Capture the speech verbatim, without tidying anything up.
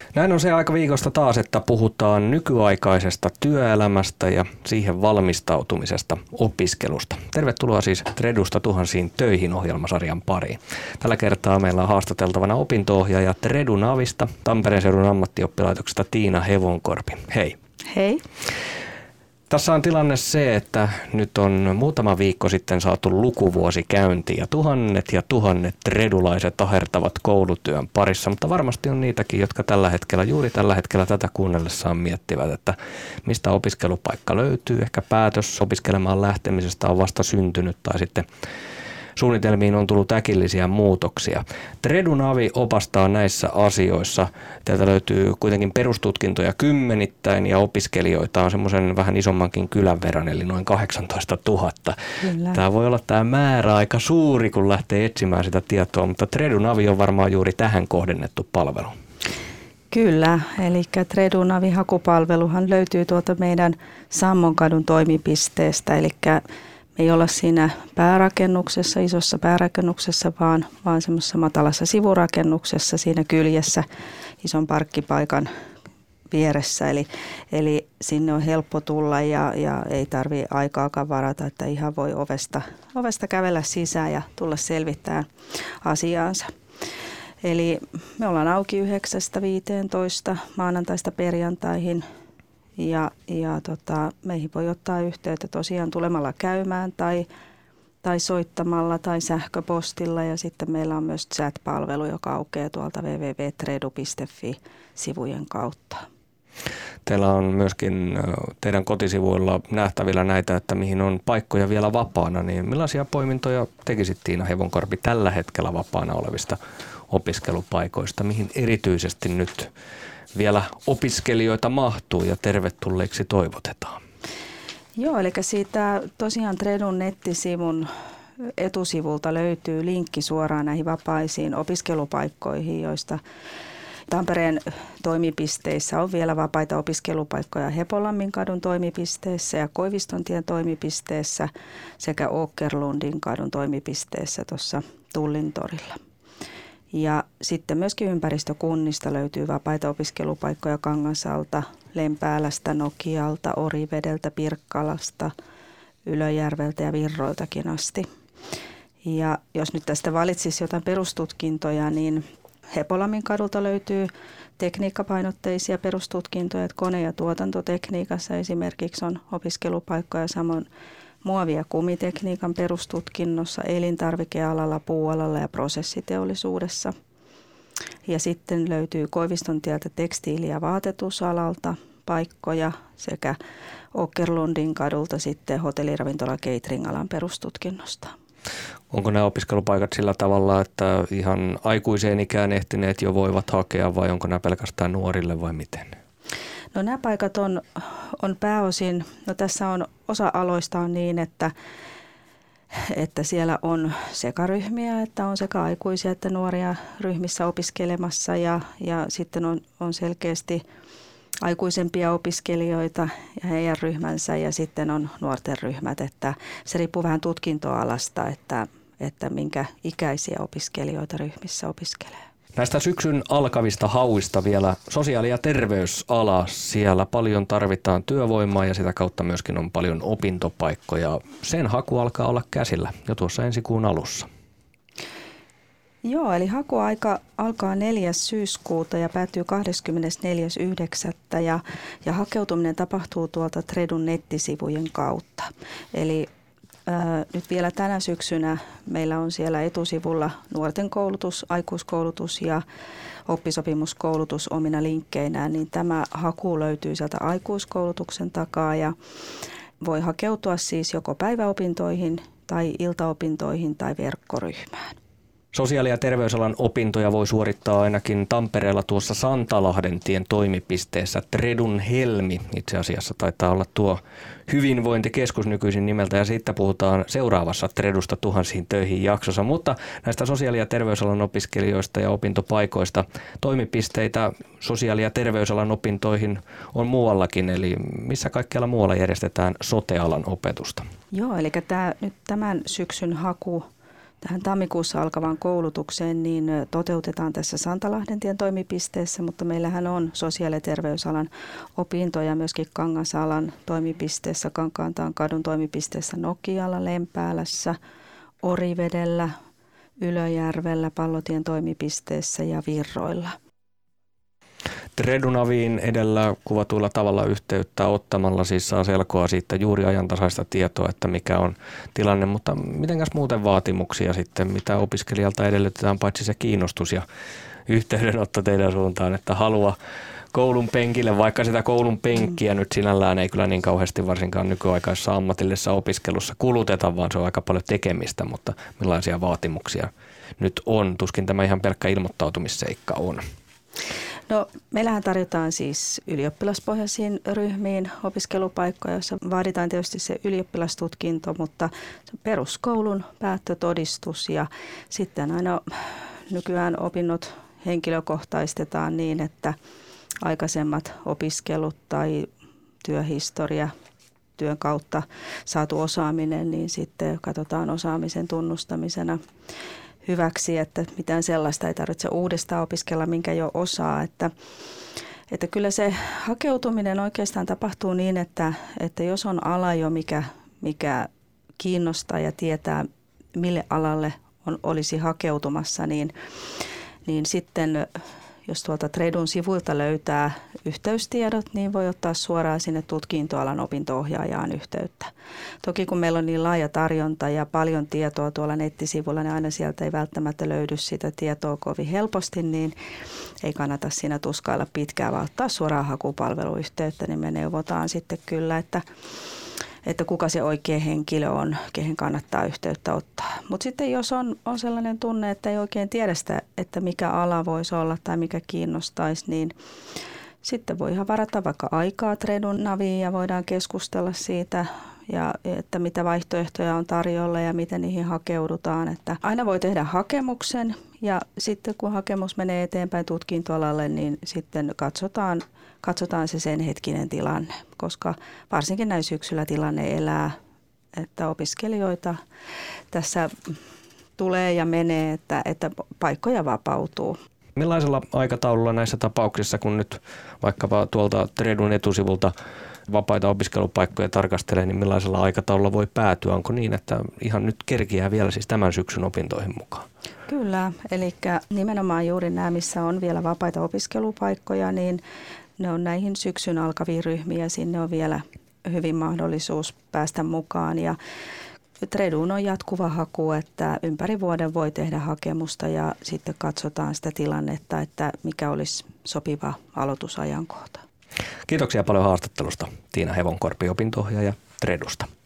Näin on se aika viikosta taas, että puhutaan nykyaikaisesta työelämästä ja siihen valmistautumisesta opiskelusta. Tervetuloa siis Tredusta tuhansiin töihin -ohjelmasarjan pariin. Tällä kertaa meillä on haastateltavana opinto-ohjaaja Tredunavista, Tampereen seudun ammattioppilaitoksesta Tiina Hevonkorpi. Hei. Hei. Tässä on tilanne se, että nyt on muutama viikko sitten saatu lukuvuosi käyntiin ja tuhannet ja tuhannet tredulaiset tahertavat koulutyön parissa, mutta varmasti on niitäkin, jotka tällä hetkellä, juuri tällä hetkellä tätä kuunnellessaan miettivät, että mistä opiskelupaikka löytyy. Ehkä päätös opiskelemaan lähtemisestä on vasta syntynyt tai sitten suunnitelmiin on tullut äkillisiä muutoksia. Tredunavi opastaa näissä asioissa. Täältä löytyy kuitenkin perustutkintoja kymmenittäin ja opiskelijoita on semmoisen vähän isommankin kylän verran, eli noin kahdeksantoista tuhatta. Kyllä. Tämä voi olla tämä määrä aika suuri, kun lähtee etsimään sitä tietoa, mutta Tredunavi on varmaan juuri tähän kohdennettu palvelu. Kyllä, eli Tredunavi-hakupalveluhan löytyy tuolta meidän Sammonkadun toimipisteestä, eli ei olla siinä päärakennuksessa, isossa päärakennuksessa, vaan, vaan semmoisessa matalassa sivurakennuksessa siinä kyljessä ison parkkipaikan vieressä. Eli, eli sinne on helppo tulla ja, ja ei tarvitse aikaakaan varata, että ihan voi ovesta, ovesta kävellä sisään ja tulla selvittämään asiaansa. Eli me ollaan auki yhdeksästä viiteentoista maanantaista perjantaihin. Ja, ja tota, meihin voi ottaa yhteyttä tosiaan tulemalla käymään tai, tai soittamalla tai sähköpostilla. Ja sitten meillä on myös chat-palvelu, joka aukeaa tuolta double-u double-u double-u piste tredu piste fi-sivujen kautta. Teillä on myöskin teidän kotisivuilla nähtävillä näitä, että mihin on paikkoja vielä vapaana. Niin millaisia poimintoja tekisit Tiina Hevonkorpi tällä hetkellä vapaana olevista opiskelupaikoista? Mihin erityisesti nyt vielä opiskelijoita mahtuu ja tervetulleiksi toivotetaan? Joo, eli siitä tosiaan Tredun nettisivun etusivulta löytyy linkki suoraan näihin vapaisiin opiskelupaikkoihin, joista Tampereen toimipisteissä on vielä vapaita opiskelupaikkoja Hepolamminkadun toimipisteessä ja Koivistontien toimipisteessä sekä Åkerlundin kadun toimipisteessä tuossa Tullintorilla. Ja sitten myöskin ympäristökunnista löytyy vapaita opiskelupaikkoja Kangasalta, Lempäälästä, Nokialta, Orivedeltä, Pirkkalasta, Ylöjärveltä ja Virroiltakin asti. Ja jos nyt tästä valitsisi jotain perustutkintoja, niin Hepolamminkadulta löytyy tekniikkapainotteisia perustutkintoja, että kone- ja tuotantotekniikassa esimerkiksi on opiskelupaikkoja, samoin muovi- ja kumitekniikan perustutkinnossa, elintarvikealalla, puualalla ja prosessiteollisuudessa. Ja sitten löytyy Koivistontieltä tekstiili- ja vaatetusalalta paikkoja sekä Åkerlundin kadulta sitten hotelliravintola catering-alan perustutkinnosta. Onko nämä opiskelupaikat sillä tavalla, että ihan aikuiseen ikään ehtineet jo voivat hakea vai onko nämä pelkästään nuorille vai miten? No nämä paikat on, on pääosin, no tässä on osa aloista on niin, että, että siellä on sekaryhmiä, että on sekä aikuisia että nuoria ryhmissä opiskelemassa ja, ja sitten on, on selkeästi aikuisempia opiskelijoita ja heidän ryhmänsä ja sitten on nuorten ryhmät, että se riippuu vähän tutkintoalasta, että, että minkä ikäisiä opiskelijoita ryhmissä opiskelee. Näistä syksyn alkavista hauista vielä sosiaali- ja terveysala. Siellä paljon tarvitaan työvoimaa ja sitä kautta myöskin on paljon opintopaikkoja. Sen haku alkaa olla käsillä jo tuossa ensi kuun alussa. Joo, eli hakuaika alkaa neljäs syyskuuta ja päättyy kahdeskymmenesneljäs yhdeksättä ja, ja hakeutuminen tapahtuu tuolta Tredun nettisivujen kautta. Eli Äh, nyt vielä tänä syksynä meillä on siellä etusivulla nuorten koulutus, aikuiskoulutus ja oppisopimuskoulutus omina linkkeinään, niin tämä haku löytyy sieltä aikuiskoulutuksen takaa ja voi hakeutua siis joko päiväopintoihin tai iltaopintoihin tai verkkoryhmään. Sosiaali- ja terveysalan opintoja voi suorittaa ainakin Tampereella tuossa Santalahdentien toimipisteessä Tredun Helmi. Itse asiassa taitaa olla tuo hyvinvointikeskus nykyisin nimeltä ja siitä puhutaan seuraavassa Tredusta tuhansiin töihin -jaksossa. Mutta näistä sosiaali- ja terveysalan opiskelijoista ja opintopaikoista toimipisteitä sosiaali- ja terveysalan opintoihin on muuallakin. Eli missä kaikkialla muualla järjestetään sote-alan opetusta? Joo, eli tämä, nyt tämän syksyn haku Tähän tammikuussa alkavaan koulutukseen niin toteutetaan tässä Santalahdentien toimipisteessä, mutta meillähän on sosiaali- ja terveysalan opintoja myöskin Kangasalan toimipisteessä, Kankaantaan kadun toimipisteessä Nokialla, Lempäälässä, Orivedellä, Ylöjärvellä, Pallotien toimipisteessä ja Virroilla. Tredunaviin edellä kuvatuilla tavalla yhteyttä ottamalla siis saa selkoa siitä juuri ajantasaista tietoa, että mikä on tilanne, mutta mitenkäs muuten vaatimuksia sitten, mitä opiskelijalta edellytetään, paitsi se kiinnostus ja yhteydenotto teidän suuntaan, että halua koulun penkille, vaikka sitä koulun penkkiä nyt sinällään ei kyllä niin kauheasti varsinkaan nykyaikaisessa ammatillisessa opiskelussa kuluteta, vaan se on aika paljon tekemistä, mutta millaisia vaatimuksia nyt on, tuskin tämä ihan pelkkä ilmoittautumisseikka on. No, meillähän tarjotaan siis ylioppilaspohjaisiin ryhmiin opiskelupaikkoja, joissa vaaditaan tietysti se ylioppilastutkinto, mutta peruskoulun päättötodistus ja sitten aina nykyään opinnot henkilökohtaistetaan niin, että aikaisemmat opiskelut tai työhistoria, työn kautta saatu osaaminen, niin sitten katsotaan osaamisen tunnustamisena hyväksi, että mitään sellaista ei tarvitse uudestaan opiskella, minkä jo osaa. Että, että kyllä se hakeutuminen oikeastaan tapahtuu niin, että, että jos on ala jo, mikä, mikä kiinnostaa ja tietää, mille alalle on, olisi hakeutumassa, niin, niin sitten jos tuolta Tredun sivuilta löytää yhteystiedot, niin voi ottaa suoraan sinne tutkintoalan opinto-ohjaajaan yhteyttä. Toki kun meillä on niin laaja tarjonta ja paljon tietoa tuolla nettisivulla, niin aina sieltä ei välttämättä löydy sitä tietoa kovin helposti, niin ei kannata siinä tuskailla pitkään, vaan ottaa suoraan hakupalveluyhteyttä, niin me neuvotaan sitten kyllä, että että kuka se oikea henkilö on, kehen kannattaa yhteyttä ottaa. Mutta sitten jos on, on sellainen tunne, että ei oikein tiedä sitä, että mikä ala voisi olla tai mikä kiinnostaisi, niin sitten voi ihan varata vaikka aikaa Tredun naviin ja voidaan keskustella siitä, ja että mitä vaihtoehtoja on tarjolla ja miten niihin hakeudutaan. Että aina voi tehdä hakemuksen ja sitten kun hakemus menee eteenpäin tutkintoalalle, niin sitten katsotaan, katsotaan se sen hetkinen tilanne, koska varsinkin näin syksyllä tilanne elää, että opiskelijoita tässä tulee ja menee, että, että paikkoja vapautuu. Millaisella aikataululla näissä tapauksissa, kun nyt vaikkapa tuolta Tredun etusivulta vapaita opiskelupaikkoja tarkastelee, niin millaisella aikataululla voi päätyä? Onko niin, että ihan nyt kerkiää vielä siis tämän syksyn opintoihin mukaan? Kyllä, eli nimenomaan juuri nämä, missä on vielä vapaita opiskelupaikkoja, niin ne on näihin syksyn alkaviin ryhmiin ja sinne on vielä hyvin mahdollisuus päästä mukaan. Ja Tredun on jatkuva haku, että ympäri vuoden voi tehdä hakemusta ja sitten katsotaan sitä tilannetta, että mikä olisi sopiva aloitusajankohta. Kiitoksia paljon haastattelusta, Tiina Hevonkorpi, opinto-ohjaaja Tredusta.